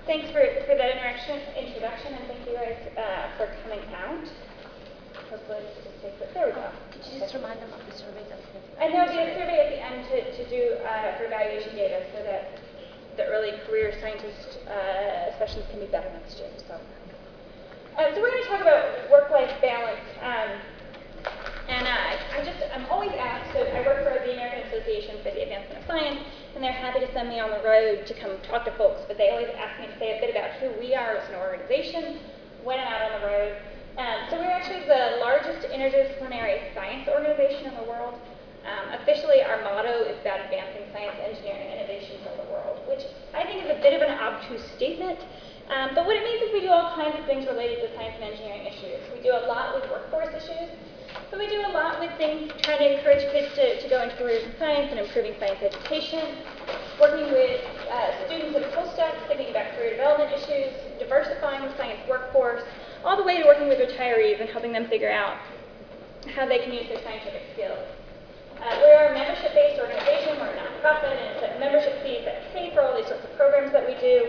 thanks for that introduction, and thank you guys for coming out. Hopefully this will stay quick. There we go. Could you just remind them of the survey that's going to be? And there'll be a survey at the end to do for evaluation data so that the early career scientist sessions can be better next year. So we're going to talk about work-life balance. I'm always asked, so I work for the American Association for the Advancement of Science, and they're happy to send me on the road to come talk to folks, but they always ask me to say a bit about who we are as an organization when I'm out on the road. So we're actually the largest interdisciplinary science organization in the world. Officially, our motto is about advancing science, engineering, and innovation for the world, which I think is a bit of an obtuse statement. But what it means is we do all kinds of things related to science and engineering issues. We do a lot with workforce issues, but we do a lot with things trying to encourage kids to go into careers in science and improving science education, working with students and postdocs, thinking about career development issues, diversifying the science workforce, all the way to working with retirees and helping them figure out how they can use their scientific skills. We're a membership-based organization. We're a nonprofit, and it's a membership fees that pay for all these sorts of programs that we do.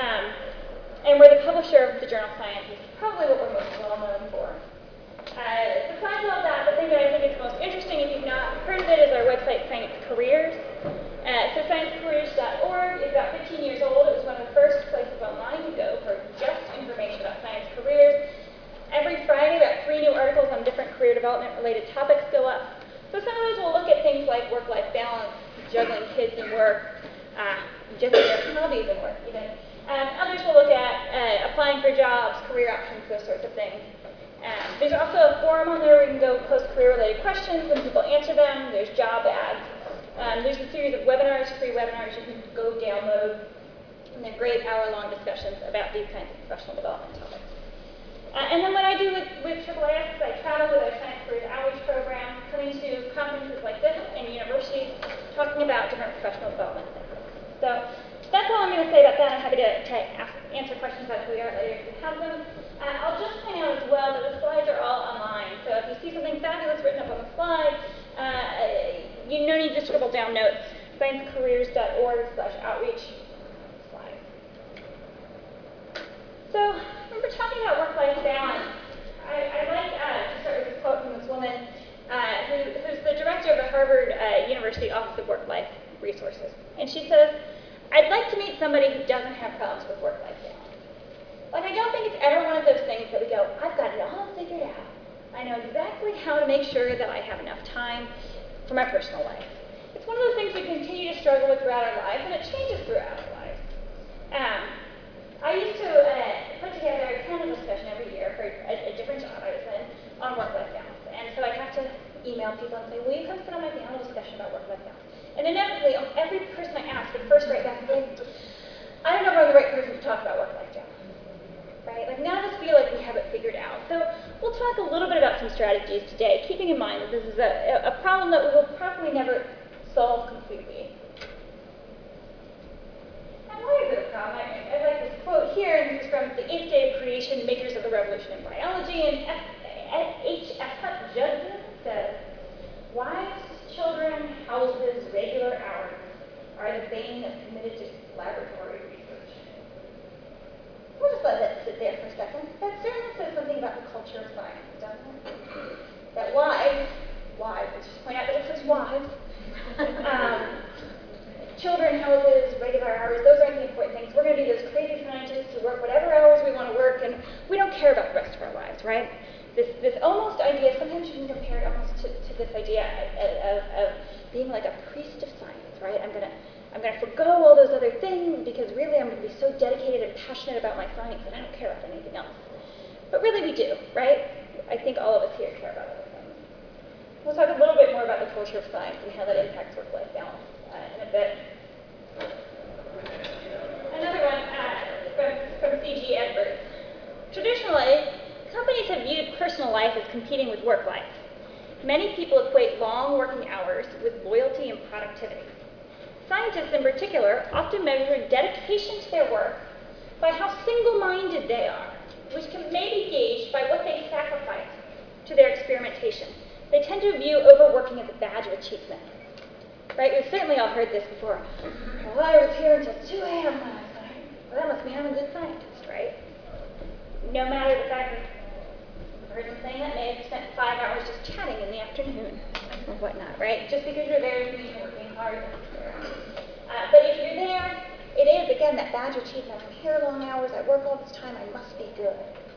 And we're the publisher of the journal Science, is probably what we're most well known for. Besides all that, the thing that I think is most interesting, if you've not heard of it, is our website, Science Careers. So sciencecareers.org is about 15 years old. It was one of the first places online to go for just information about science careers. Every Friday, about 3 new articles on different career development-related topics go up. So some of those will look at things like work-life balance, juggling kids and work, juggling their hobbies and work even. Others will look at applying for jobs, career options, those sorts of things. There's also a forum on there where you can go post career-related questions and people answer them. There's job ads. There's a series of webinars, free webinars you can go download. And they're great hour-long discussions about these kinds of professional development topics. And then what I do with AAAS is I travel with our Science Careers Outreach Program, coming to conferences like this and universities, talking about different professional development things. So that's all I'm going to say about that. I'm happy to answer questions about who we are later if you have them. I'll just point out as well that the slides are all online. So if you see something fabulous written up on the slide, you no need to scribble down notes. sciencecareers.org/outreach slides. So when we're talking about work-life balance, I like to start with this quote from this woman who's the director of the Harvard University Office of Work-Life Resources. And she says, "I'd like to meet somebody who doesn't have problems with work-life balance." Like, I don't think it's ever one of those things that we go, I've got it all figured out. I know exactly how to make sure that I have enough time for my personal life. It's one of those things we continue to struggle with throughout our lives, and it changes throughout our lives. I used to put together a panel discussion every year for a different job I was in on work-life balance. And so I'd have to email people and say, will you come sit on my panel discussion about work-life balance? And inevitably, every person I asked would first write back and say, I don't know if I'm the right person to talk about work-life balance. Right? Like, none of us feel like we have it figured out. So we'll talk a little bit about some strategies today, keeping in mind that this is a problem that we will probably never solve completely. And why is it a problem? I like this quote here, and this is from The Eighth Day of Creation, Makers of the Revolution in Biology, and H.F. Judson says, wives, children, houses, regular hours are the bane of committed laboratory research. We'll just let that sit there for a second. That certainly says something about the culture of science, doesn't it? That wives, let's just point out that it says wives, children, houses, regular hours, those aren't the important things. We're going to be those crazy scientists who work whatever hours we want to work, and we don't care about the rest of our lives, right? This almost idea, sometimes you can compare it almost to this idea of being like a priest of science, right? I'm going to forgo all those other things because really I'm going to be so dedicated and passionate about my science that I don't care about anything else. But really we do, right? I think all of us here care about other things. We'll talk a little bit more about the culture of science and how that impacts work-life balance in a bit. Another one from C.G. Edwards. Traditionally, companies have viewed personal life as competing with work life. Many people equate long working hours with loyalty and productivity. Scientists in particular often measure dedication to their work by how single-minded they are, which can maybe be gauged by what they sacrifice to their experimentation. They tend to view overworking as a badge of achievement. Right? We've certainly all heard this before. Well, I was here until 2 a.m. last night. Well, that must mean I'm a good scientist, right? No matter the fact that the person saying that may have spent 5 hours just chatting in the afternoon or whatnot, right? Just because you're there doesn't mean you're working hard necessarily. But if you're there, it is, again, that badge of achievement. I'm here long hours, I work all this time, I must be good.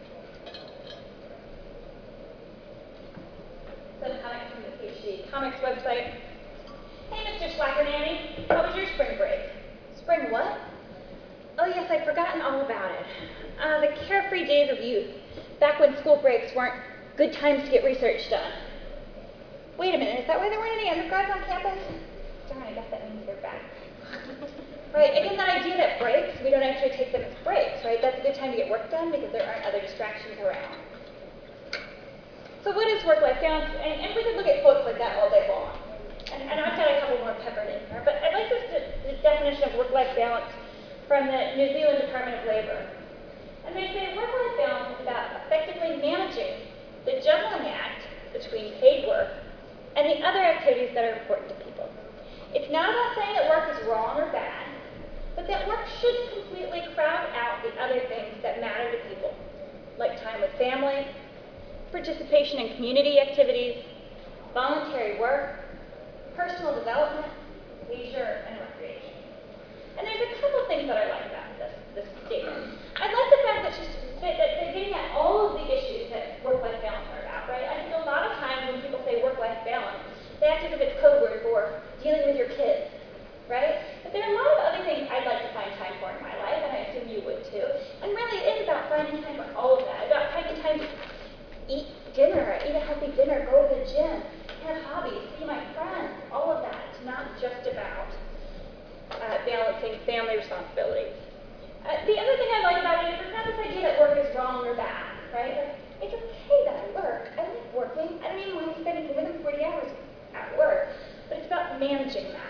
Some comics from the PhD Comics website. Hey, Mr. Slacker Nanny, how was your spring break? Spring what? Oh yes, I'd forgotten all about it. The carefree days of youth, back when school breaks weren't good times to get research done. Wait a minute, is that why there weren't any undergrads on campus? Darn, I guess that means they're back. Right, again, that idea that breaks, we don't actually take them as breaks, right? That's a good time to get work done because there aren't other distractions around. So what is work-life balance? And we could look at quotes like that all day long. And I've got a couple more peppered in here, but I'd like this definition of work-life balance from the New Zealand Department of Labor. And they say work-life balance is about effectively managing the juggling act between paid work and the other activities that are important to people. It's not about saying that work is wrong or bad, but that work should completely crowd out the other things that matter to people, like time with family, participation in community activities, voluntary work, personal development, leisure, and recreation. And there's a couple things that I like about this statement. I like the fact that they're getting at all of the issues that work-life balance are about, right? I think a lot of times when people say work-life balance, they act as if it's code word for dealing with your kids, right? But there are a lot of other things I'd like to find time for in my life, and I assume you would too. And really, it is about finding time for all of that, about finding time to eat dinner, eat a healthy dinner, go to the gym, have hobbies, see my friends, all of that. It's not just about balancing family responsibilities. The other thing I like about it is it's not this idea that work is wrong or bad, right? Like, it's okay that I work. I like working. I don't even mind spending more than 40 hours at work, but it's about managing that.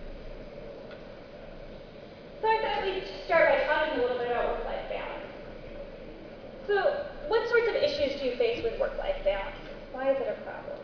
So I thought we'd start by talking a little bit about work-life balance. So what sorts of issues do you face with work-life balance? Why is it a problem?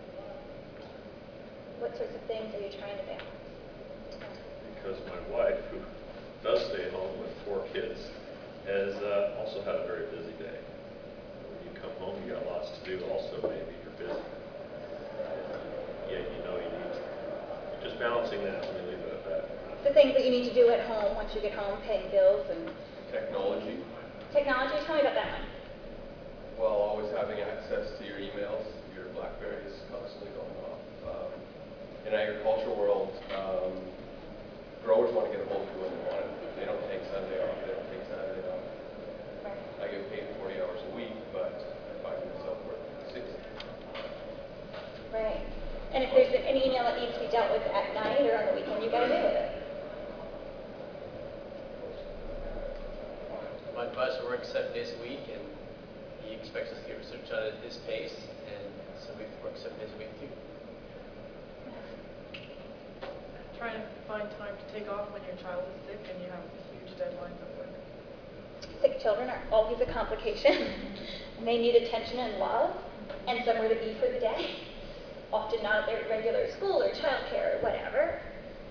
What sorts of things are you trying to balance? Because my wife, who does stay home with 4 kids, has also had a very busy day. When you come home, you got lots to do. Also, maybe you're busy. Yeah, you know you need to. Just balancing that. Let me leave it at that. The things that you need to do at home once you get home, paying bills and Technology. technology. Tell me about that one. Well, always having access to your emails, your BlackBerry is constantly going off. In agricultural world, growers want to get a hold of you when they want it. They don't take Sunday off, they don't take Saturday off. I get paid 40 hours a week, but I find myself working 60. Right. And if there's an email that needs to be dealt with at night or on the weekend, you got to deal with it. My advisor works 7 days a week, and he expects us to get research done at his pace, and so we work 7 days a week too. Trying to find time to take off when your child is sick and you have huge deadlines at work. Sick children are always a complication. And they need attention and love, and somewhere to be for the day. Often not at their regular school or childcare or whatever.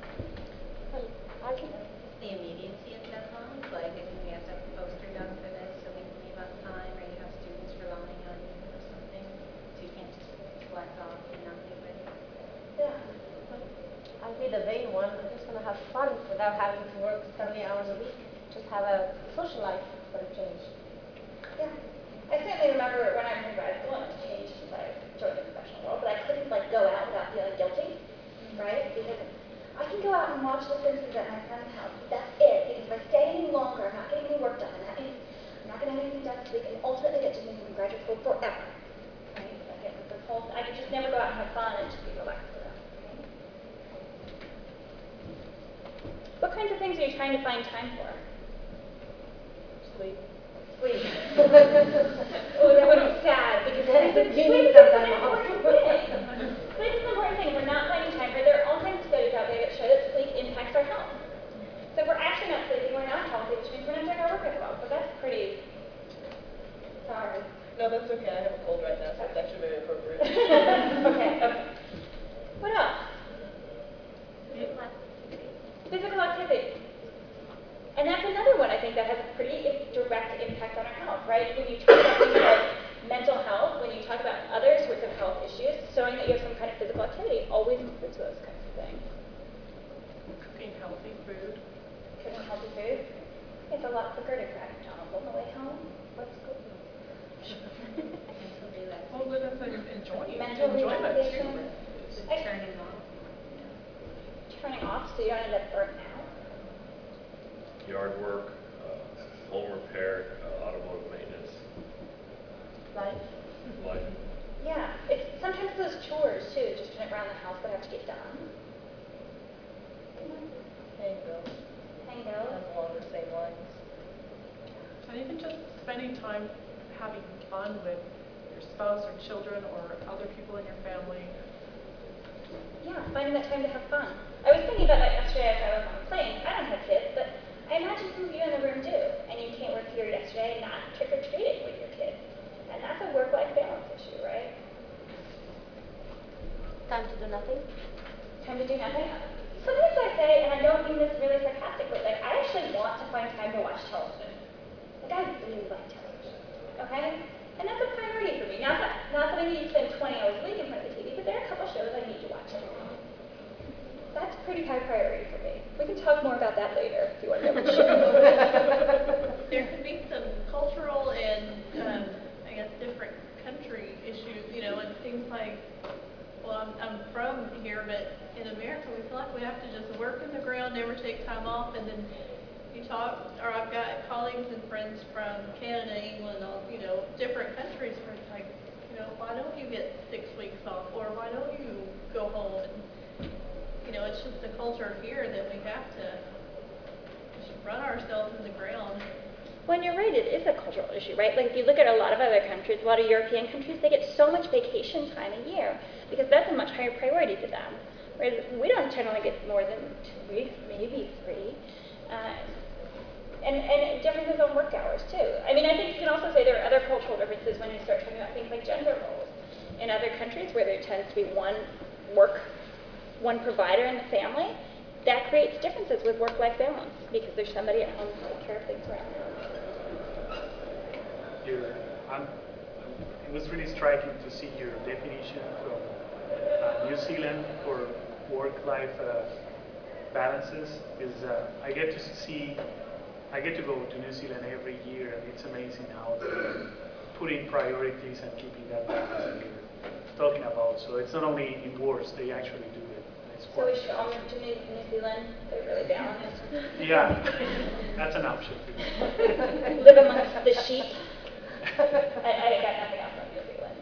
I can, It's the immediacy of deadlines, like if we have to have a poster done for this so we can leave on time, or you have students relying on you or something, so you can't just slack off and not do it. Yeah. I'll be the vain one. I just want to have fun without having to work 70 hours a week. Just have a social life for a change. Yeah. I certainly remember when I was in grad school, and it's changed since I joined the professional world, but I couldn't like go out without feeling guilty, right? Because I can go out and watch The Simpsons at my friend's house, but that's it. Because if I stay any longer, I'm not getting any work done, and that means I'm not going to have anything done this week, and ultimately get Disney from graduate school forever. Right? Like this whole, I could just never go out and have fun and just be relaxed with them. What kinds of things are you trying to find time for? Sleep. Sleep. Oh, that would be sad because sleep is You need an some time off. important thing. Sleep is an important thing. We're not finding time for it. There are all kinds of studies out there that show that sleep impacts our health. So if we're actually not sleeping, we're not healthy, which means we're not doing our work as well. So that's pretty sorry. No, that's okay. I have a cold right now, so it's actually very appropriate. Okay. What else? Physical activity. Physical activity. And that's another one I think think that has a pretty direct impact on our health, right? When you talk about things like mental health, when you talk about other sorts of health issues, showing that you have some kind of physical activity always includes those kinds of things. Cooking healthy food. Cooking healthy food. It's a lot quicker to grab McDonald's on the way home. What's cooking? Mental relaxation. Well, then it's an enjoyment. Mental relaxation. Just I- turning off. Turning off so you don't end up burnt out. Yard work, home repair, automotive maintenance, Life. life. Yeah, it's sometimes those chores too, just around the house that have to get done. Paying bills. Paying bills. That's along the same lines. And even just spending time having fun with your spouse or children or other people in your family. Yeah, finding that time to have fun. I was thinking about that yesterday as I was on the plane. I don't have kids, but I imagine some of you in the room do. And you came work here yesterday and not trick-or-treating with your kids. And that's a work-life balance issue, right? Time to do nothing. Time to do nothing. Sometimes I say, and I don't mean this really sarcastically, like I actually want to find time to watch television. Like I really like television, okay? And that's a priority for me. Not that I need to spend 20 hours a week in front of the TV, but there are a couple shows I need to watch. That's a pretty high priority for me. We can talk more about that later if you want to know which shows. There could be some cultural and, I guess, different country issues, you know, and things like, well, I'm from here, but in America, we feel like we have to just work in the ground, never take time off, and then you talk, or I've got colleagues and friends from Canada, England, all, you know, different countries where it's like, you know, why don't you get 6 weeks off, or why don't you go home? And, you know, it's just the culture here that we have to just run ourselves in the ground. Well, and you're right, it is a cultural issue, right? Like if you look at a lot of other countries, a lot of European countries, they get so much vacation time a year because that's a much higher priority to them. Whereas we don't generally get more than 2 weeks, maybe 3. And differences on work hours too. I mean, I think you can also say there are other cultural differences when you start talking about things like gender roles. In other countries where there tends to be one provider in the family, that creates differences with work-life balance because there's somebody at home to take care of things around them. It was really striking to see your definition from New Zealand for work-life balances. Because I get to go to New Zealand every year, and it's amazing how they put in priorities and keeping that balance that you're talking about. So it's not only in words; they actually do it. It's So we should all move to New Zealand. They're really balanced. Yeah, that's an option too. Live amongst the sheep. I got nothing else on New Zealand.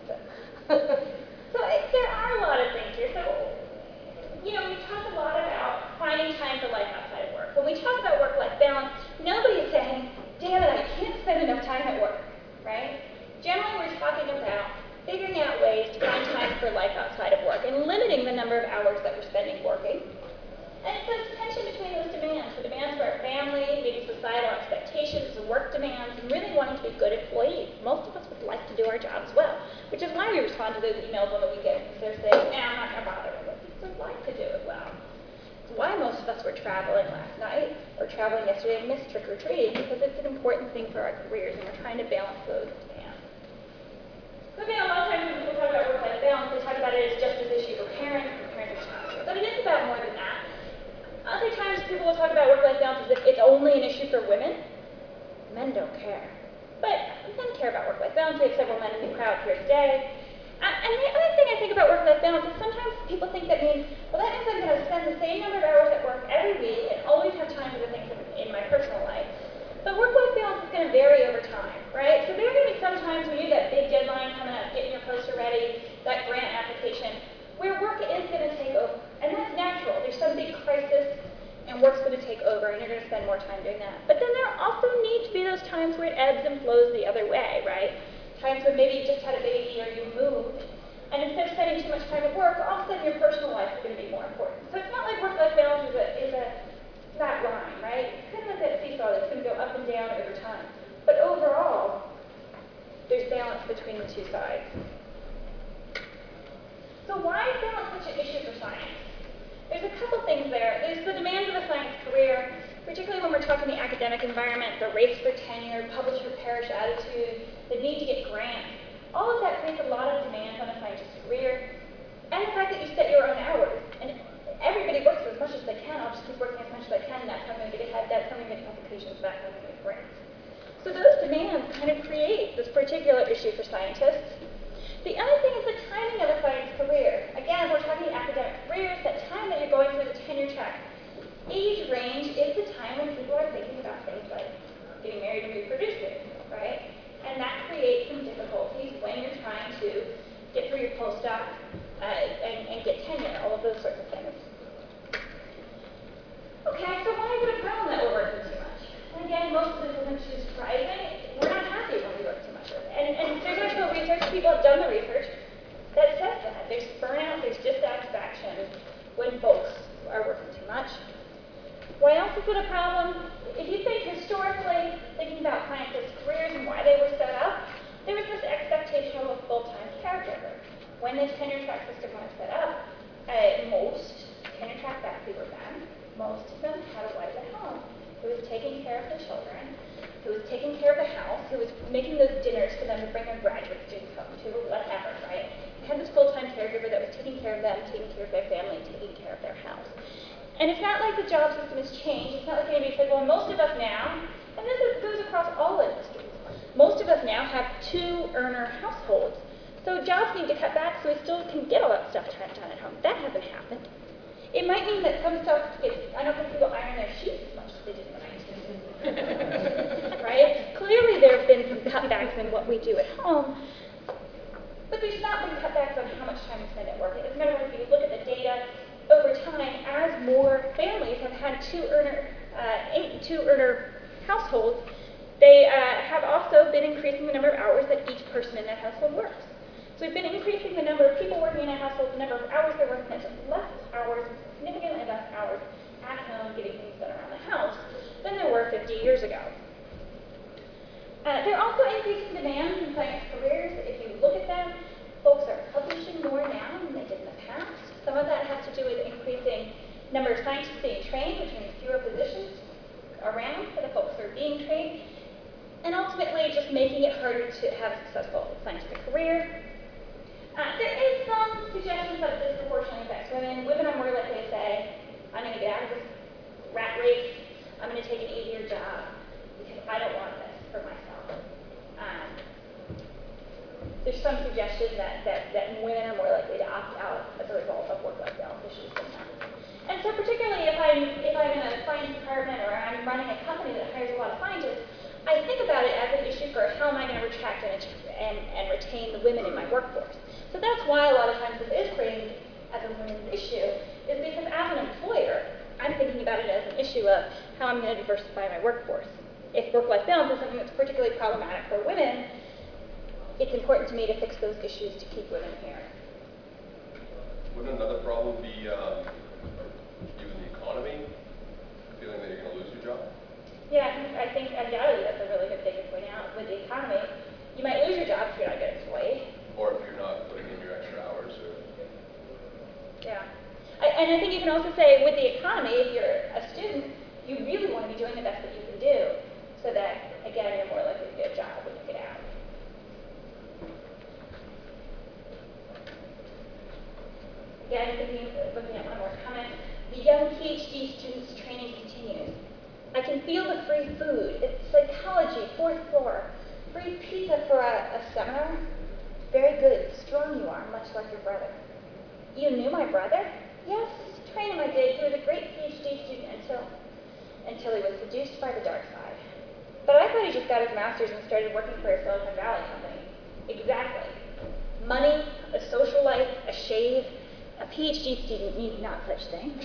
So there are a lot of things here. So, you know, we talk a lot about finding time for life outside of work. When we talk about work-life balance, nobody's saying, damn it, I can't spend enough time at work, right? Generally, we're talking about figuring out ways to find time for life outside of work and limiting the number of hours that we're spending working. And it's this tension between those demands, the demands for our family, maybe societal expectations, the work demands, and really wanting to be good employees. Most of us would like to do our jobs well, which is why we respond to those emails on the weekends, because they're saying, I'm not going to bother with this. We'd like to do it well. It's why most of us were traveling last night, or traveling yesterday and missed trick-or-treating, because it's an important thing for our careers, and we're trying to balance those demands. So again, a lot of times when people talk about work-life balance, they talk about it as just this issue for parents and parents of children. But it is about more than that. Other times people will talk about work-life balance as if it's only an issue for women. Men don't care. But men care about work-life balance. We have several men in the crowd here today. And the other thing I think about work-life balance is sometimes people think that means, well, that means I'm going to spend the same number of hours at work every week and always have time for the things in my personal life. But work-life balance is going to vary over time, right? So there are going to be some times when you have that big deadline coming up, getting your poster ready, that grant application, where work is going to take over. And that's natural. There's some big crisis, and work's going to take over, and you're going to spend more time doing that. But then there also need to be those times where it ebbs and flows the other way, right? Times when maybe you just had a baby or you moved, and instead of spending too much time at work, all of a sudden your personal life is going to be more important. So it's not like work-life balance is a flat line, right? It's kind of like that seesaw that's going to go up and down over time. But overall, there's balance between the two sides. So why is balance such an issue for science? There's a couple things there. There's the demands of a science career, particularly when we're talking the academic environment, the race for tenure, publish or perish attitude, the need to get grants. All of that creates a lot of demands on a scientist's career, and the fact that you set your own hours. And everybody works as much as they can. I'll just keep working as much as I can. That's how I'm going to get ahead. That's how I'm going to get publications. That's how I'm going to get grants. So those demands kind of create this particular issue for scientists. The other thing is the timing of a science career. Again, we're talking academic careers, that time that you're going through the tenure track. Age range is the time when people are thinking about things like getting married and reproducing, right? And that creates some difficulties when you're trying to get through your postdoc and get tenure, all of those sorts of things. Okay, so why is it a problem that we're working too much? And again, most of this isn't too surprising. We're not happy when we work too much. And there's actual research, people have done the research that says that. There's burnout, there's dissatisfaction when folks are working too much. Why else is it a problem? If you think historically, thinking about scientists' careers and why they were set up, there was this expectation of a full-time caregiver. When the tenure track system was set up, most tenure track faculty were men. Most of them had a wife at home who was taking care of their children, who was taking care of the house, who was making those dinners for them to bring their graduate students home to, or whatever, right? They had this full-time caregiver that was taking care of them, taking care of their family, taking care of their house. And it's not like the job system has changed. It's not like anybody said, well, most of us now, and goes across all industries, most of us now have 2-earner households. So jobs need to cut back so we still can get all that stuff done at home. That hasn't happened. It might mean that some stuff gets, I don't think people iron their sheets as much as they did in the 1960s. Right? Clearly there have been some cutbacks in what we do at home, but there's not been cutbacks on how much time we spend at work. As a matter of fact, if you look at the data, over time, as more families have had 2-earner households, they have also been increasing the number of hours that each person in that household works. So we've been increasing the number of people working in a household, the number of hours they're working, and less hours, significantly less hours at home getting things done around the house than there were 50 years ago. There are also increasing demands in science careers. If you look at them, folks are publishing more now than they did in the past. Some of that has to do with increasing number of scientists being trained, which means fewer positions around for the folks who are being trained, and ultimately just making it harder to have a successful scientific career. There is some suggestions that it disproportionately affects women. Women are more likely to say, I'm going to get out of this rat race, I'm going to take an easier job because I don't want this for myself. There's some suggestion that women are more likely to opt out as a result of work-life balance issues sometimes. And so particularly if I'm in a science department or I'm running a company that hires a lot of scientists, I think about it as an issue for how am I going to attract and retain the women in my workforce. So that's why a lot of times this is framed as a women's issue, is because as an employer, I'm thinking about it as an issue of how I'm going to diversify my workforce. If work-life balance is something that's particularly problematic for women, it's important to me to fix those issues to keep women here. Wouldn't another problem be given the economy, feeling that you're going to lose your job? Yeah, I think undoubtedly that's a really good thing to point out. With the economy, you might lose your job if you're not a good employee. Or if you're not putting in your extra hours. Yeah. And I think you can also say with the economy, if you're a student, you really want to be doing the best that you can do so that, again, you're more likely to get a job when you get out. Again, looking at one more comment, the young PhD students' training continues. I can feel the free food. It's psychology, 4th floor. Free pizza for a seminar. Very good, strong you are, much like your brother. You knew my brother? Yes, trained him I did. He was a great PhD student until he was seduced by the dark side. But I thought he just got his master's and started working for a Silicon Valley company. Exactly. Money, a social life, a shave. A PhD student needs not such thing.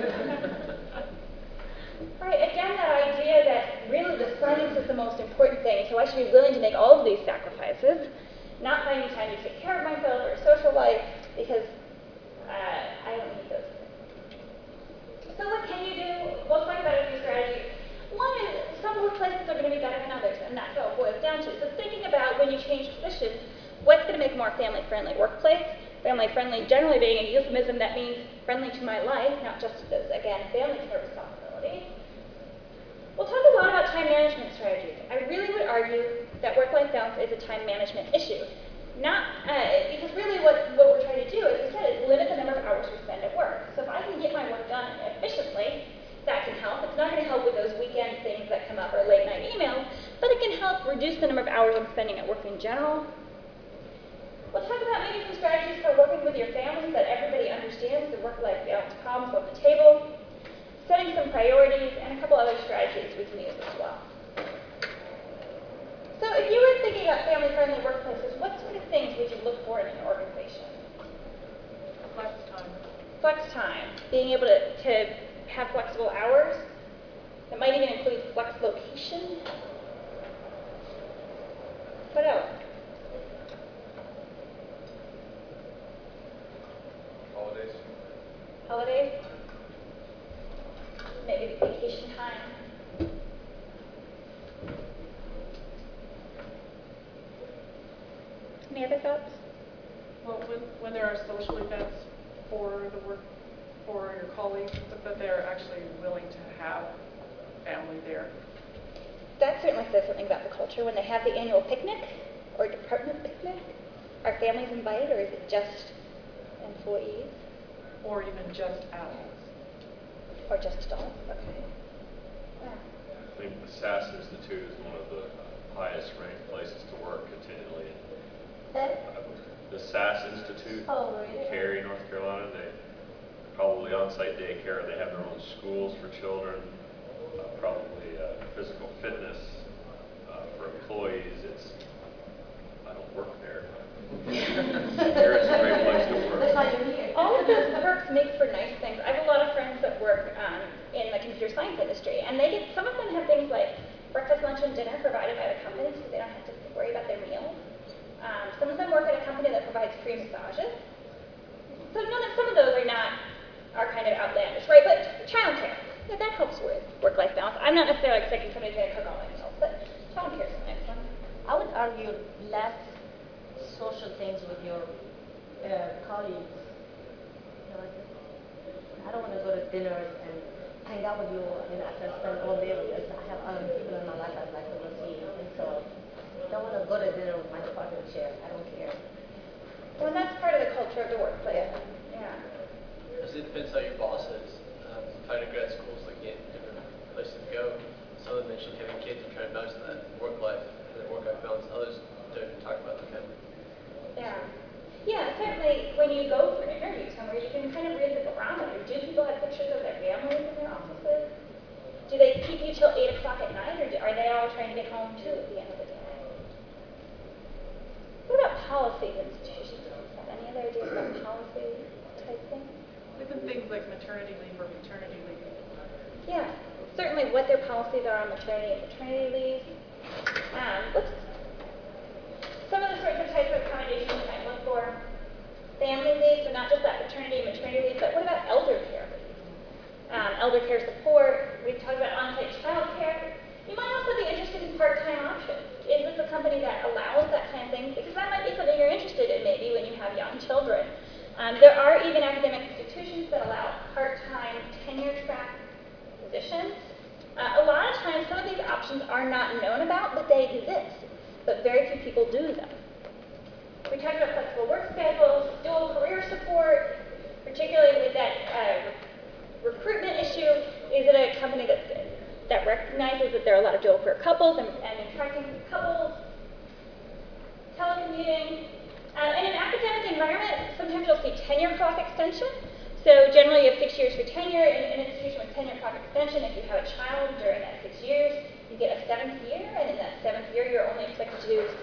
Right, again, that idea that really the science is the most important thing, so I should be willing to make all of these sacrifices, not finding time to take care of myself or a social life, because I don't need those things. So what can you do? We'll talk about a few strategies. One is some workplaces are going to be better than others, and that's how it boils down to. So thinking about when you change positions, what's going to make a more family-friendly workplace? Family-friendly generally being a euphemism that means friendly to my life, not just those, again, family care responsibilities. We'll talk a lot about time management strategies. I really would argue that work-life balance is a time management issue. Not, because really what we're trying to do, as we said, is limit the number of hours we spend at work. So if I can get my work done efficiently, that can help. It's not going to help with those weekend things that come up or late night emails, but it can help reduce the number of hours I'm spending at work in general. We'll talk about maybe some strategies for working with your family so that everybody understands the work-life balance problems on the table, setting some priorities, and a couple other strategies we can use as well. So if you were thinking about family-friendly workplaces, what sort of things would you look for in an organization? Flex time. Flex time, being able to have flexible hours. That might even include flex location. What else? Holidays. Holidays? Maybe vacation time. Any other thoughts? Well, when there are social events for the work, for your colleagues, that they're actually willing to have family there. That certainly says something about the culture. When they have the annual picnic or department picnic, are families invited or is it just employees? Or even just adults. Or just adults? Okay. Yeah. I think the SAS Institute is one of the highest ranked places to work continually. The SAS Institute in Cary, North Carolina, they probably on-site daycare. They have their own schools for children, probably physical fitness for employees. I don't work there. Here it's a great place to work. That's why you're here. All of those perks make for nice things. I have a lot of friends that work in the computer science industry, and some of them have things like breakfast, lunch, and dinner provided by the company so they don't have to worry about their meals. Some of them work at a company that provides free massages. So some of those are kind of outlandish, right? But childcare, that helps with work-life balance. I'm not necessarily expecting somebody's going to cook all my meals, but childcare is a nice one. I would argue less social things with your colleagues. You know, I don't want to go to dinners and hang out with you and after spend all day with us. I have other people in my life I'd like to go see, and so I don't want to go to dinner with my department chair. I don't care. Well, and that's part of the culture of the workplace. Yeah. It depends how your boss is. Finding grad schools looking at different places to go. Some of them mention having kids and trying to balance that work life and then work life balance. Others don't even talk about the family. Yeah. Yeah, certainly when you go for an interview somewhere, you can kind of read the barometer. Do people have pictures of their families in their offices? Do they keep you till 8 o'clock at night, or are they all trying to get home too at the end of the day? What about policies institutions? Any other ideas about policy type things? Even things like maternity leave or paternity leave. Yeah, certainly what their policies are on maternity and paternity leaves. Some of the sorts of types of accommodations you might look for. Family leave, so not just that paternity and maternity leave, but what about elder care leave? Elder care support, we've talked about on-site child care. You might also be interested in part-time options. Is this a company that allows that kind of thing? Because that might be something you're interested in maybe when you have young children. There are even academic institutions that allow part-time tenure track positions. A lot of times some of these options are not known about, but they exist. But very few people do them. We talked about flexible work schedules, dual career support, particularly with that recruitment issue. Is it a company that recognizes that there are a lot of dual career couples and attracting couples? Telecommuting. In an academic environment, sometimes you'll see tenure clock extension. So generally you have 6 years for tenure. In an institution with tenure clock extension, if you have a child during that 6 years, you get a 7th year, and in that 7th year, you're only expected to do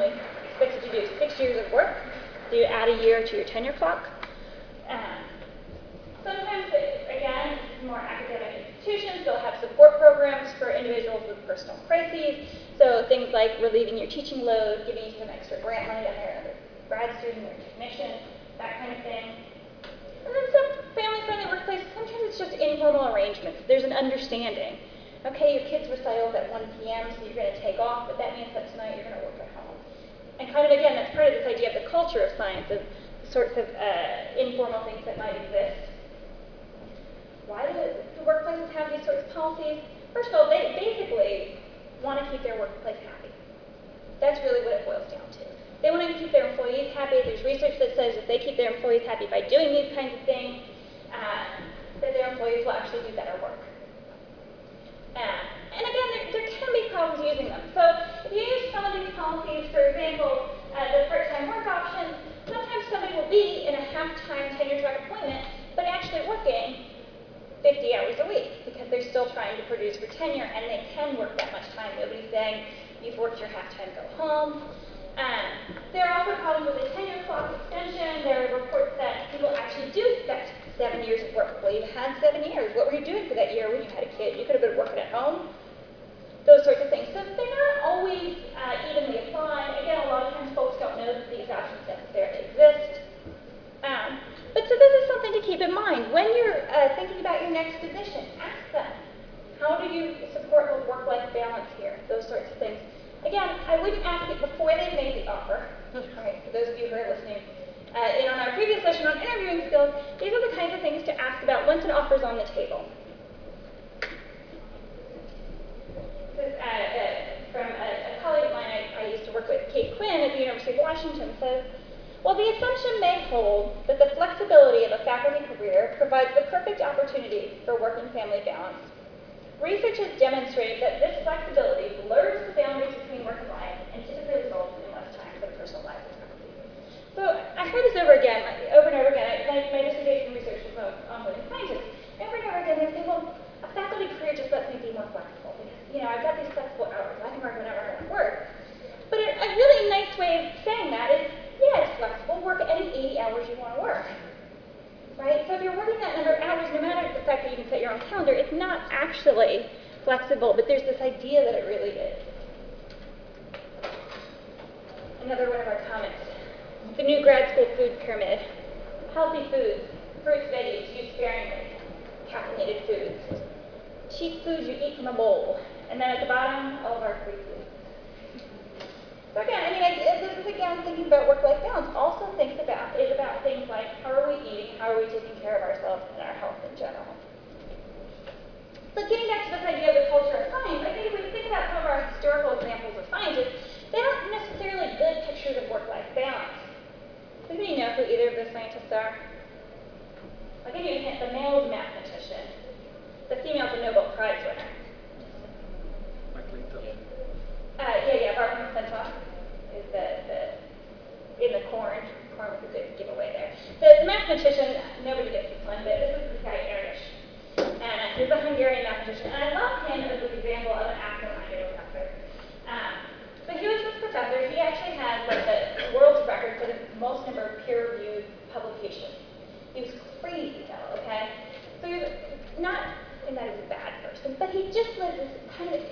6 years of work. So you add a year to your tenure clock. Sometimes, again, this is more academic institutions. They'll have support programs for individuals with personal crises. So things like relieving your teaching load, giving you some extra grant money on their grad student or technician, that kind of thing. And then some family-friendly workplaces, sometimes it's just informal arrangements. There's an understanding. Okay, your kid's recital's at 1 p.m., so you're going to take off, but that means that tonight you're going to work at home. And kind of, again, that's part of this idea of the culture of science, of the sorts of informal things that might exist. Why do workplaces have these sorts of policies? First of all, they basically want to keep their workplace happy. That's really what it boils down to. They want to keep their employees happy. There's research that says if they keep their employees happy by doing these kinds of things, that their employees will actually do better work. And again, there can be problems using them. So if you use some of these policies, for example, the part-time work option, sometimes somebody will be in a half-time tenure track appointment, but actually working 50 hours a week because they're still trying to produce for tenure and they can work that much time. Nobody's saying you've worked your half-time, go home. There are also problems with the tenure clock extension. There are reports that people actually do expect 7 years of work. Well, you've had 7 years. What were you doing for that year when you had a kid? You could have been working at home. Those sorts of things. So they're not always evenly applied. Again, a lot of times folks don't know that these options necessarily exist. But so this is something to keep in mind. When you're thinking about your next position, ask them, how do you support the work-life balance here? Those sorts of things. Again, I wouldn't ask it before they've made the offer. Right, for those of you who are listening in on our previous session on interviewing skills, these are the kinds of things to ask about once an offer is on the table. This is from a colleague of mine I used to work with, Kate Quinn at the University of Washington, says, while the assumption may hold that the flexibility of a faculty career provides the perfect opportunity for work and family balance, research has demonstrated that this flexibility blurs the boundaries between work and life and typically results in less time for personal life and faculty. So I heard this over and over again. My dissertation research was on women scientists. Over and over again, they say, well, a faculty career just lets me be more flexible because, I've got these flexible hours. I can work whenever I want to work. But a really nice way of saying that is, yeah, it's flexible. Work any 80 hours you want to work. Right? So if you're working that number of hours, no matter the fact that you can set your own calendar, it's not actually flexible, but there's this idea that it really is. Another one of our comments. The new grad school food pyramid. Healthy foods, fruits, veggies, used sparingly. Caffeinated foods. Cheap foods you eat from a bowl. And then at the bottom, all of our free foods. So again, this is again thinking about work-life balance. Also is about things like how are we eating, how are we taking care of ourselves and our health in general. So getting back to this idea of the culture of science, I think if we think about some of our historical examples of scientists, they aren't necessarily good pictures of work-life balance. Does anybody know who either of those scientists are? I'll give you a hint. The male is a mathematician. The female is a Nobel Prize winner. Barbara McClintock is in the corn. Corn was a good giveaway there. The mathematician, nobody gets this one, but this is this guy Erdos. And he's a Hungarian mathematician. And I love him as an example of an absent-minded professor. So he was this professor. He actually has the world's record for the most number of peer-reviewed publications. He was crazy though, okay? So he was not in that he was a bad person, but he just lived this kind of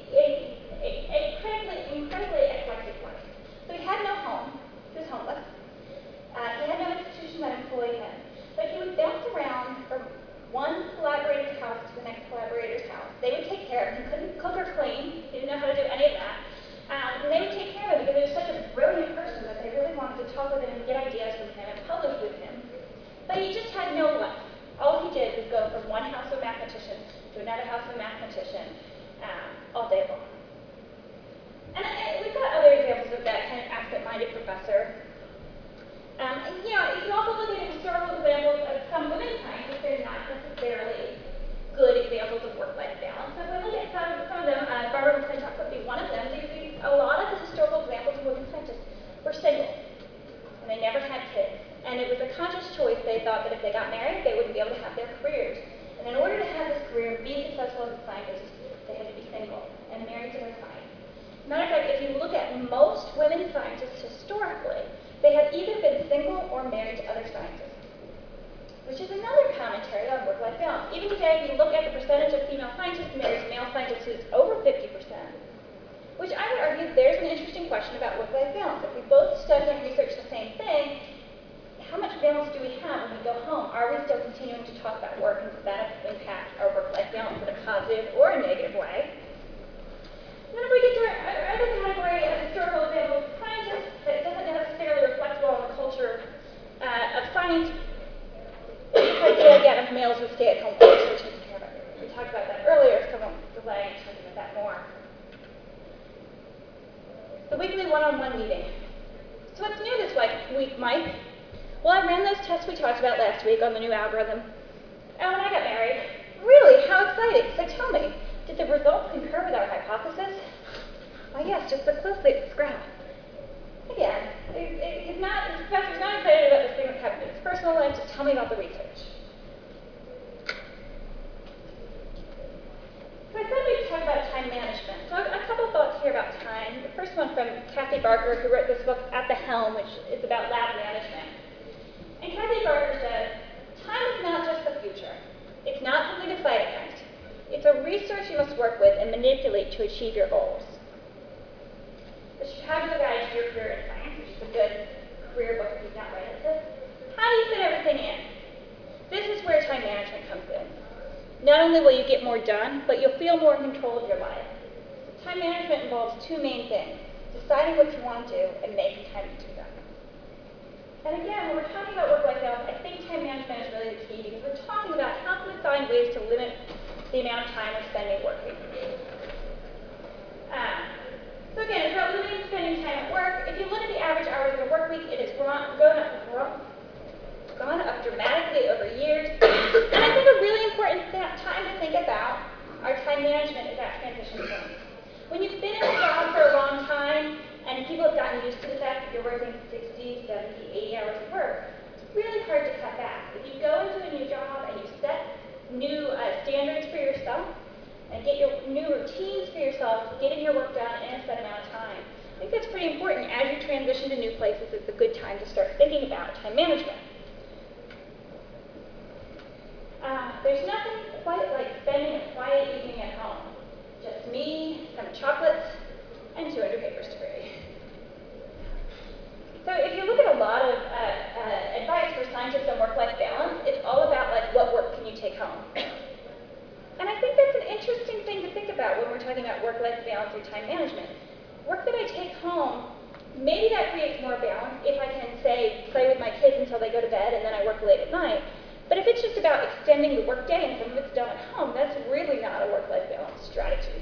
incredibly eclectic life. So he had no home. He was homeless. He had no institution that employed him. But he would bounce around from one collaborator's house to the next collaborator's house. They would take care of him. He couldn't cook or clean. He didn't know how to do any of that. And they would take care of him because he was such a brilliant person that they really wanted to talk with him and get ideas from him and publish with him. But he just had no life. All he did was go from one house of a mathematician to another house of a mathematician all day long. And we've got other examples of that kind of absent-minded professor. You can also look at historical examples of some women scientists. They're not necessarily good examples of work-life balance. So if we look at some of them, Barbara McClintock would be one of them. A lot of the historical examples of women scientists were single, and they never had kids. And it was a conscious choice. They thought that if they got married, they wouldn't be able to have their careers. And in order to have this career and be successful as a scientist, they had to be single and married to their science. Matter of fact, if you look at most women scientists historically, they have either been single or married to other scientists, which is another commentary on work-life balance. Even today, if you look at the percentage of female scientists married to male scientists, it's over 50%, which I would argue there's an interesting question about work-life balance. If we both study and research the same thing, how much balance do we have when we go home? Are we still continuing to talk about work, and does that impact our work-life balance in a positive or a negative way? And then if we get to our other category of historical examples of scientists that doesn't necessarily reflect well on the culture of science, this idea again of males with stay-at-home wives who are taking care of it. We talked about that earlier, someone was the weekly one-on-one meeting. So what's new this week, Mike? Well, I ran those tests we talked about last week on the new algorithm. Oh, and I got married. Really? How exciting. So tell me, did the results concur with our hypothesis? Why, yes, just look closely at this graph. Again, his professor's not excited about this thing that's happening in his personal life, just tell me about the research. So I said we'd talk about time management. So a couple thoughts here about time. The first one from Kathy Barker, who wrote this book, At the Helm, which is about lab management. And Kathy Barker says, time is not just the future. It's not something to fight against. It's a resource you must work with and manipulate to achieve your goals. The Chicago Guide to Your Career in Science, which is a good career book if you've not read it, says, how do you fit everything in? This is where time management comes in. Not only will you get more done, but you'll feel more in control of your life. Time management involves two main things: deciding what you want to do and making time to do them. And again, when we're talking about work-life balance, I think time management is really the key, because we're talking about how can we find ways to limit the amount of time we're spending working. So again, it's about limiting spending time at work. If you look at the average hours of a work week, it has gone up dramatically over years. And I think a really important time to think about our time management is that transition point. When you've been in a job for a long time, and people have gotten used to the fact that you're working 60, 70, 80 hours of work, it's really hard to cut back. If you go into a new job and you set new standards for yourself, and get your new routines for yourself, getting your work done in a set amount of time, I think that's pretty important. As you transition to new places, it's a good time to start thinking about time management. There's nothing quite like spending a quiet evening at home. Just me, some chocolates, and 200 papers to grade. So if you look at a lot of advice for scientists on work-life balance, it's all about like, what work can you take home? And I think that's an interesting thing to think about when we're talking about work-life balance or time management. Work that I take home, maybe that creates more balance if I can, say, play with my kids until they go to bed and then I work late at night. But if it's just about extending the workday and some of it's done at home, that's really not a work-life balance strategy.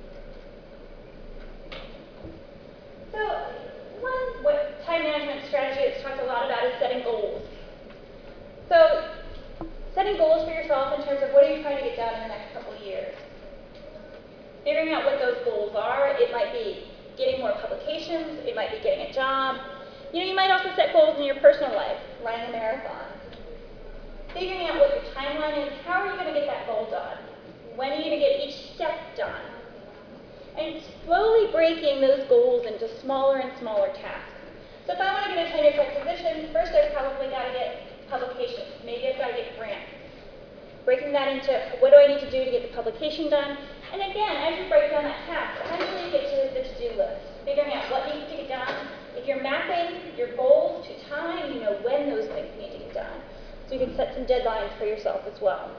So one time management strategy that's talked a lot about is setting goals. So setting goals for yourself in terms of what are you trying to get done in the next couple of years. Figuring out what those goals are. It might be getting more publications. It might be getting a job. You might also set goals in your personal life, running a marathon. Figuring out what your timeline is. How are you going to get that goal done? When are you going to get each step done? And slowly breaking those goals into smaller and smaller tasks. So if I want to get a tenure track position, first I've probably got to get publications. Maybe I've got to get grants. Breaking that into what do I need to do to get the publication done. And again, as you break down that task, eventually you get to the to-do list. Figuring out what needs to get done. If you're mapping your goals to time, you know when those things need to get done. So you can set some deadlines for yourself as well.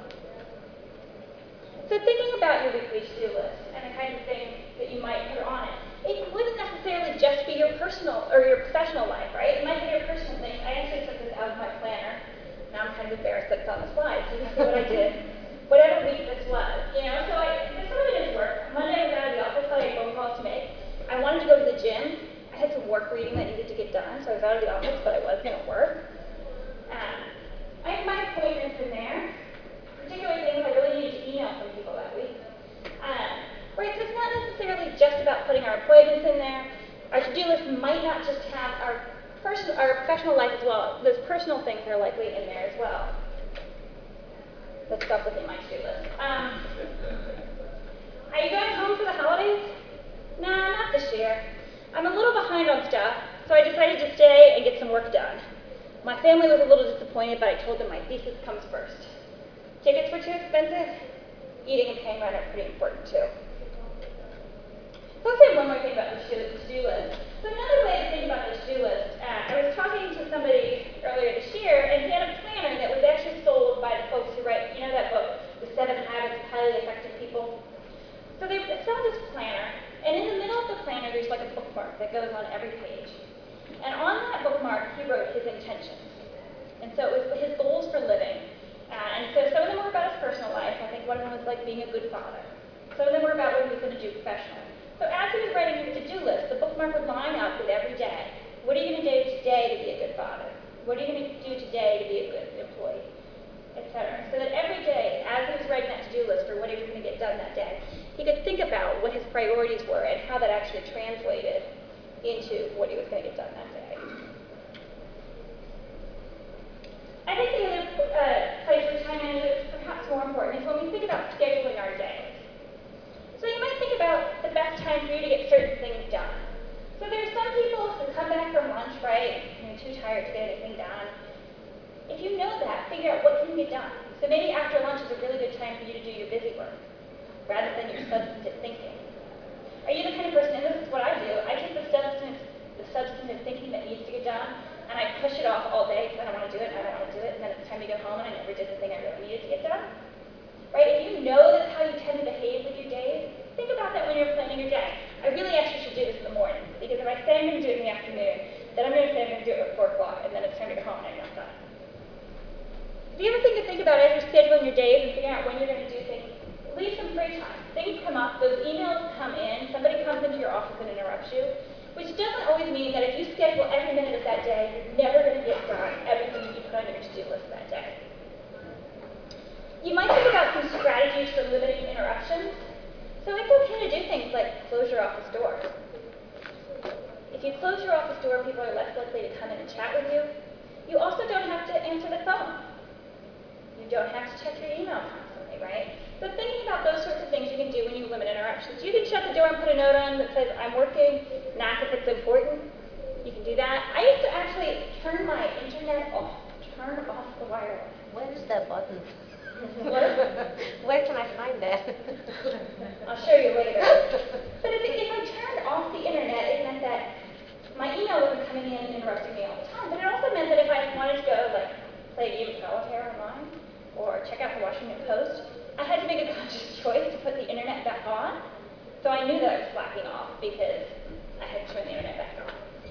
So thinking about your weekly to-do list and the kinds of things that you might put on it, it wouldn't necessarily just be your personal or your professional life, right? It might be your personal things. I actually took this out of my planner. Now I'm kind of embarrassed that it's on the slide, so you can see what I did. Whatever week this was, so some of it is work. Monday I was out of the office, I had phone calls to make. I wanted to go to the gym. I had some work reading that needed to get done, so I was out of the office, but I was going to work. I have my appointments in there, particularly things I really needed to email from people that week. Right, so it's not necessarily just about putting our appointments in there. Our to-do list might not just have our professional life as well. Those personal things are likely in there as well. That's stuff within my to-do list. Are you going home for the holidays? Nah, not this year. I'm a little behind on stuff, so I decided to stay and get some work done. My family was a little disappointed, but I told them my thesis comes first. Tickets were too expensive. Eating and paying rent are pretty important too. So I'll say one more thing about the to-do list. So another way to think about the to-do list, I was talking to somebody earlier this year, and he had a planner that was actually sold by the folks who write, that book, The 7 Habits of Highly Effective People. So they sell this planner, and in the middle of the planner, there's like a bookmark that goes on every page. And on that bookmark, he wrote his intentions. And so it was his goals for living. And so some of them were about his personal life. I think one of them was like being a good father. Some of them were about what he was going to do professionally. So as he was writing his to-do to-do list, the bookmark would line up with every day. What are you going to do today to be a good father? What are you going to do today to be a good employee? Etc. So that every day, as he was writing that to-do list for what he was going to get done that day, he could think about what his priorities were and how that actually translated into what he was going to get done that day. I think the other place where time management is perhaps more important is when we think about scheduling our days. So you might think about the best time for you to get certain things done. So there are some people who come back from lunch, right, and they're too tired to get anything done. If you know that, figure out what can get done. So maybe after lunch is a really good time for you to do your busy work, rather than your substantive thinking. Are you the kind of person, and this is what I do, I take the substantive thinking that needs to get done, and I push it off all day because I don't want to do it, and I don't want to do it, and then it's time to go home and I never did the thing I really needed to get done. Right? If you know that's how you tend to behave with your days, think about that when you're planning your day. I really actually should do this in the morning, because if I say I'm going to do it in the afternoon, then I'm going to say I'm going to do it at 4 o'clock, and then it's time to go home and I'm not done. The other thing to think about as you're scheduling your days and figuring out when you're going to do things, leave some free time. Things come up, those emails come in, somebody comes into your office and interrupts you, which doesn't always mean that if you schedule every minute of that day, you're never going to get done everything that you put on your to-do list that day. You might think about some strategies for limiting interruptions. So it's okay to do things like close your office door. If you close your office door, people are less likely to come in and chat with you. You also don't have to answer the phone. You don't have to check your email constantly, right? So thinking about those sorts of things you can do when you limit interruptions. You can shut the door and put a note on that says, I'm working, knock if it's important. You can do that. I used to actually turn my internet off, turn off the wireless. Where's that button? What? Where can I find that? I'll show you later. But if I turned off the internet, it meant that my email wasn't coming in and interrupting me all the time. But it also meant that if I wanted to go, like, play a game of solitaire online or check out the Washington Post, I had to make a conscious choice to put the internet back on. So I knew that I was slacking off because I had to turn the internet back on.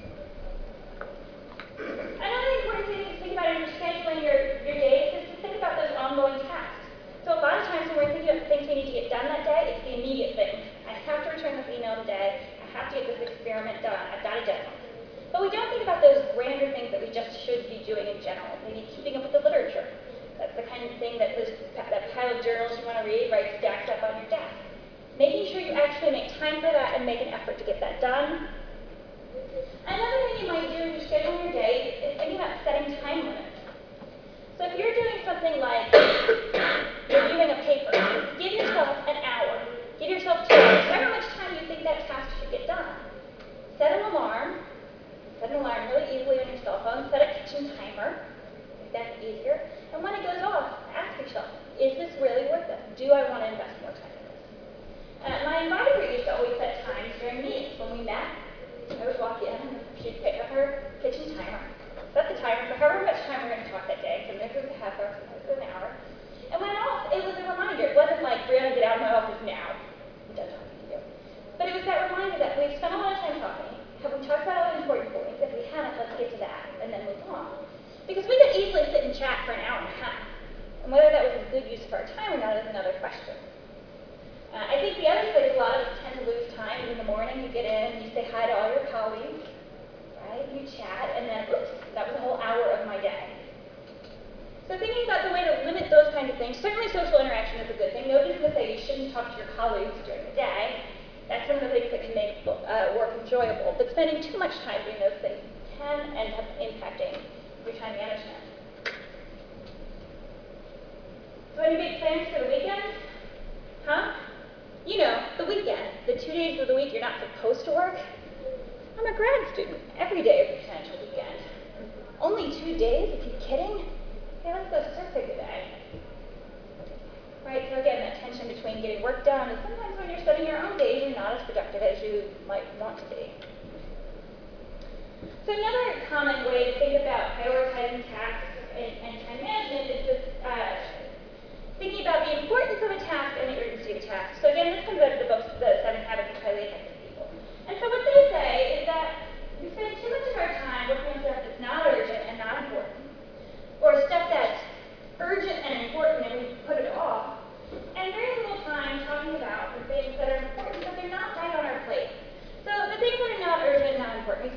Another important thing to think about as you're scheduling your days is to think about those ongoing tasks. So a lot of times when we're thinking about the things we need to get done that day, it's the immediate things. I have to return this email today. I have to get this experiment done. I've got a deadline. But we don't think about those grander things that we just should be doing in general. Maybe keeping up with the literature. That's the kind of thing that that pile of journals you want to read, right, stacks up on your desk. Making sure you actually make time for that and make an effort to get that done. Another thing you might do when you're scheduling your day is thinking about setting time limits. So if you're doing something like reviewing a paper, give yourself an hour, give yourself 2 hours, however much time you think that task should get done. Set an alarm really easily on your cell phone, set a kitchen timer, if that's easier, and when it goes off, ask yourself, is this really worth it? Do I want to invest more time in this? My advisor used to always set times during meetings. When we met, I would walk in and she'd pick up her kitchen timer, set the timer for however much time we're going to talk that day. Sometimes it was a half hour, sometimes it was an hour. And when off, it was a reminder. It wasn't like, Brianna, get out of my office now. I'm done talking to you. But it was that reminder that we've spent a lot of time talking. Have we talked about all the important points? If we haven't, let's get to that and then move on. Because we could easily sit and chat for an hour and a half. And whether that was a good use of our time or not is another question. I think the other place a lot of us tend to lose time is in the morning. You get in and you say hi to all your colleagues, right? You chat, and then, oops, that was a whole hour of my day. So thinking about the way to limit those kinds of things, certainly social interaction is a good thing. Nobody's going to say you shouldn't talk to your colleagues during the day. That's some of the things that can make work enjoyable. But spending too much time doing those things can end up impacting your time management. So any big plans for the weekend? Huh? You know, the weekend, the 2 days of the week you're not supposed to work. I'm a grad student. Every day is a potential weekend. Only 2 days? Are you kidding? Hey, let's go surfing today. Right, so again, that tension between getting work done is sometimes when you're setting your own days, you're not as productive as you might want to be. So another common way to think about prioritizing tasks and time management is this thinking about the importance of a task and the urgency of a task. So again, this comes out of the book, The 7 Habits of Highly Effective People. And so what they say is that we spend too much of our time working on stuff that's not urgent and not important, or stuff that's urgent and important and we put it off, and very little time talking about the things that are important but they're not right on our plate. So the things on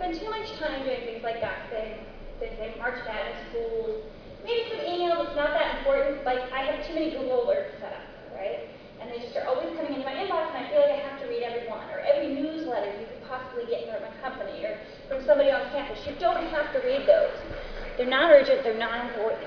spend too much time doing things like doxing, things like March Madness pools, maybe some emails, it's not that important, like I have too many Google alerts set up, right? And they just are always coming into my inbox and I feel like I have to read every one, or every newsletter you could possibly get from a company, or from somebody on campus. You don't have to read those. They're not urgent, they're not important.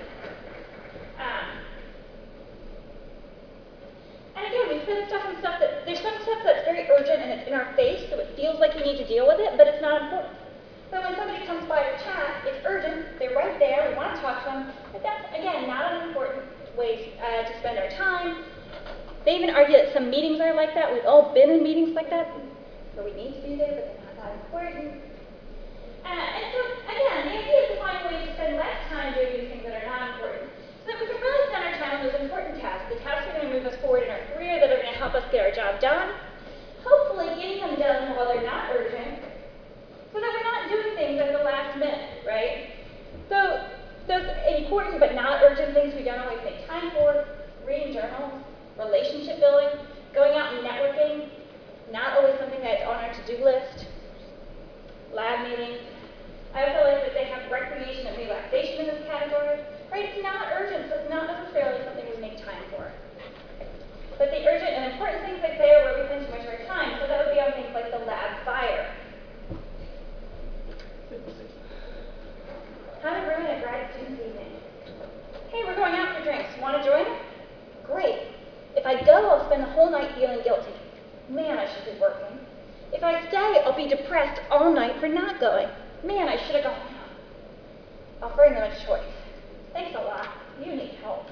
And again, we spend stuff on stuff that, there's some stuff that's very urgent and it's in our face, so it feels like you need to deal with it, but it's not important. But when somebody comes by to chat, it's urgent, they're right there, we want to talk to them, but that's, again, not an important way to spend our time. They even argue that some meetings are like that. We've all been in meetings like that, where we need to be there, but they're not that important. And so, again, the idea is to find ways to spend less time doing these things that are not important, so that we can really spend our time on those important tasks, the tasks that are going to move us forward in our career, that are going to help us get our job done, hopefully getting them done while they're not urgent, so that we're not doing things at the last minute, right? So those important but not urgent things we don't always make time for, reading journals, relationship building, going out and networking, not always something that's on our to-do list, lab meetings. I also like that they have recreation and relaxation in this category, right? It's not urgent, so it's not necessarily something we make time for. But the urgent and important things I'd say are where we spend too much of our time, so that would be on things like the lab fire. How to ruin a grad student's evening. Hey, we're going out for drinks. Want to join? Great. If I go, I'll spend the whole night feeling guilty. Man, I should be working. If I stay, I'll be depressed all night for not going. Man, I should have gone out. Offering them a choice. Thanks a lot. You need help.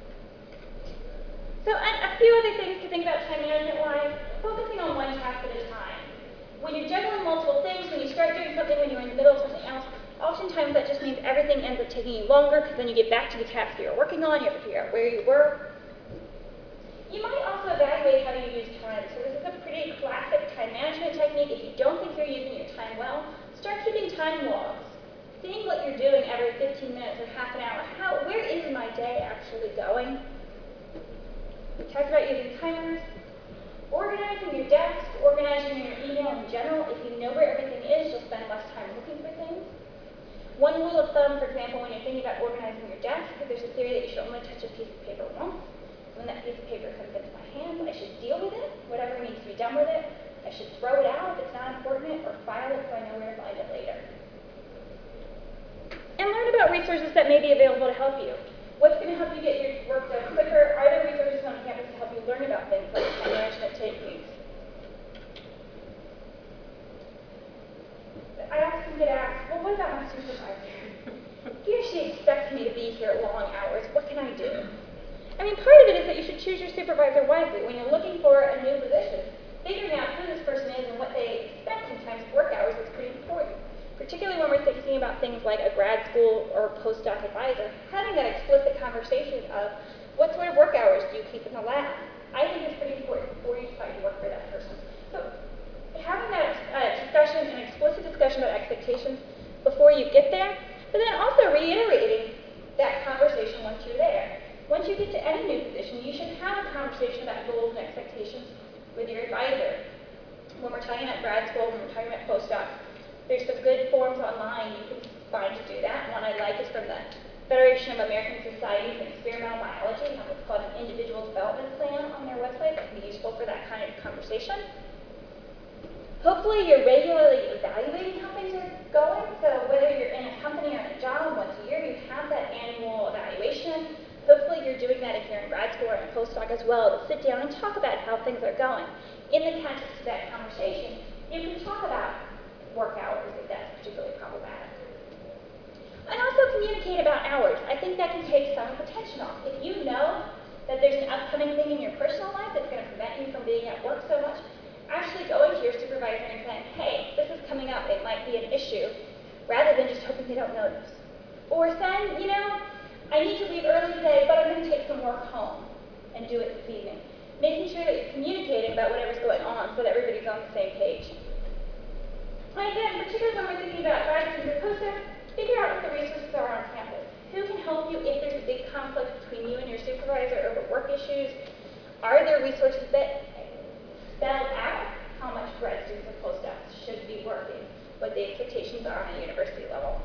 So, and a few other things to think about time management-wise. Focusing on one task at a time. When you're juggling multiple things, when you start doing something when you're in the middle of something else, oftentimes that just means everything ends up taking you longer, because then you get back to the task you're working on, you have to figure out where you were. You might also evaluate how you use time. So this is a pretty classic time management technique. If you don't think you're using your time well, start keeping time logs. Seeing what you're doing every 15 minutes or half an hour. Where is my day actually going? We talked about using timers. Organizing your desk, organizing your email in general. If you know where everything is, you'll spend less time looking for things. One rule of thumb, for example, when you're thinking about organizing your desk, there's a theory that you should only touch a piece of paper once. When that piece of paper comes into my hands, I should deal with it, whatever needs to be done with it. I should throw it out if it's not important, or file it so I know where to find it later. And learn about resources that may be available to help you. What's going to help you get your work done quicker? Are there resources on campus to help you learn about things like time management techniques? I often get asked, well, what about my supervisor? He or she expects me to be here long hours. What can I do? I mean, part of it is that you should choose your supervisor wisely. When you're looking for a new position, figuring out who this person is and what they expect in terms of work hours is pretty important. Particularly when we're thinking about things like a grad school or postdoc advisor, having that explicit conversation of what sort of work hours do you keep in the lab, I think is pretty important before you decide to work for that person. So having that discussion, an explicit discussion about expectations before you get there, but then also reiterating that conversation once you're there. Once you get to any new position, you should have a conversation about goals and expectations with your advisor. When we're talking about grad school, when we're talking about postdocs, there's some good forms online you can find to do that. One I like is from the Federation of American Societies in Experimental Biology. They have what's called an individual development plan on their website that can be useful for that kind of conversation. Hopefully you're regularly evaluating how things are going. So whether you're in a company or in a job, once a year you have that annual evaluation. Hopefully you're doing that if you're in grad school or in a postdoc as well, to sit down and talk about how things are going. In the context of that conversation, you can talk about work hours if that's particularly problematic. And also communicate about hours. I think that can take some of the tension off. If you know that there's an upcoming thing in your personal life that's going to prevent you from being at work so much, actually going to your supervisor and saying, hey, this is coming up, it might be an issue, rather than just hoping they don't notice. Or saying, you know, I need to leave early today, but I'm going to take some work home and do it this evening. Making sure that you're communicating about whatever's going on so that everybody's on the same page. And again, particularly when we're thinking about grad students or postdocs, figure out what the resources are on campus. Who can help you if there's a big conflict between you and your supervisor over work issues? Are there resources that spell out how much grad students or postdocs should be working, what the expectations expectations are on a university level.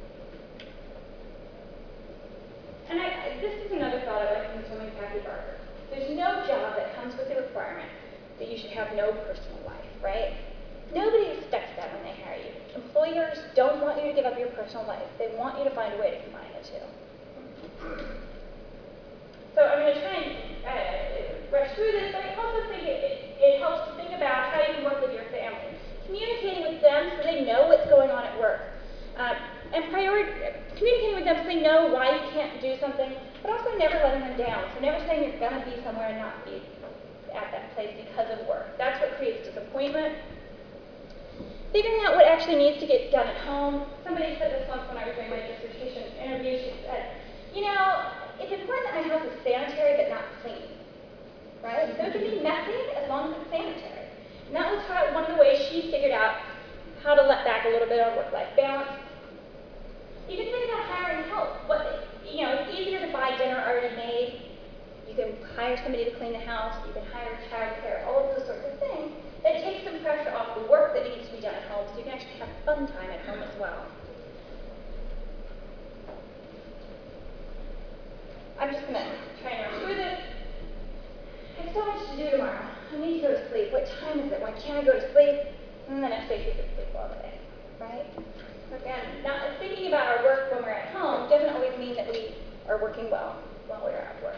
And this is another thought I like from this woman, Kathy Barker. There's no job that comes with the requirement that you should have no personal life, right? Nobody expects that when they hire you. Employers don't want you to give up your personal life. They want you to find a way to combine the two. So I'm going to try and rush through this, but I also think it helps to think about how you can work with your family. Communicating with them so they know what's going on at work. And communicating with them so they know why you can't do something, but also never letting them down. So never saying you're going to be somewhere and not be at that place because of work. That's what creates disappointment. Figuring out what actually needs to get done at home. Somebody said this once when I was doing my dissertation interview. She said, you know, it's important that my house is sanitary but not clean, right? So it can be messy as long as it's sanitary. And that was one of the ways she figured out how to let back a little bit on work-life balance. You can think about hiring help. It's easier to buy dinner already made. You can hire somebody to clean the house. You can hire childcare, all of those sorts of things. That takes some pressure off the work that needs to be done at home, so you can actually have fun time at home as well. I'm just going to try and rush through this. I have so much to do tomorrow. I need to go to sleep. What time is it? Why can't I go to sleep? And then I say you could sleep all day, right? Again, not thinking about our work when we're at home doesn't always mean that we are working well while we're at work.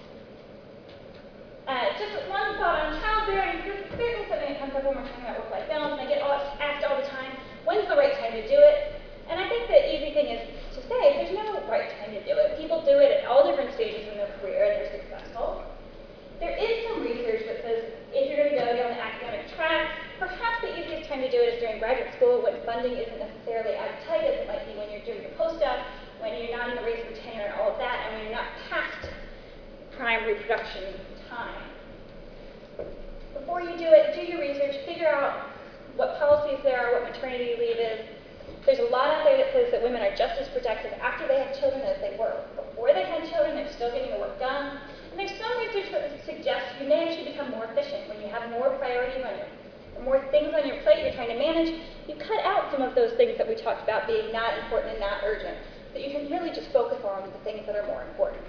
Just one thought on childbearing. This is certainly something that comes up when we're talking about work-life balance, and I get asked all the time, when's the right time to do it? And I think the easy thing is to say, there's no right time to do it. People do it at all different stages in their career, and they're successful. There is some research that says if you're going to go down the academic track, perhaps the easiest time to do it is during graduate school when funding isn't necessarily as tight as it might be when you're doing your postdoc, when you're not in the race for tenure and all of that, and when you're not past prime reproduction time. Before you do it, do your research, figure out what policies there are, what maternity leave is. There's a lot out there that says that women are just as productive after they have children as they were before they had children. They're still getting the work done. And there's some research that suggests you may actually become more efficient when you have more priorities on more things on your plate you're trying to manage. You cut out some of those things that we talked about being not important and not urgent, so that you can really just focus on the things that are more important.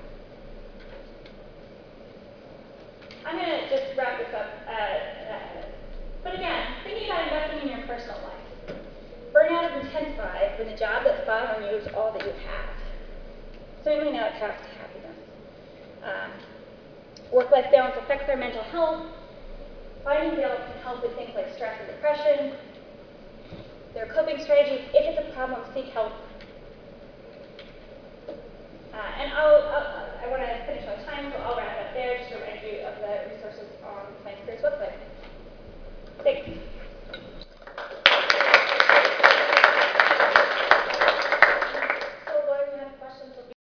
I'm going to just wrap this up. But again, thinking about investing in your personal life. Burnout is intensified when the job that's filed on you is all that you have. Certainly not a path to happiness. Work-life balance affects our mental health. Finding balance can help with things like stress and depression. There are coping strategies. If it's a problem, seek help. And I want to finish on time, so I'll wrap up there. Just to remind you of the resources on Science Careers website. Thanks.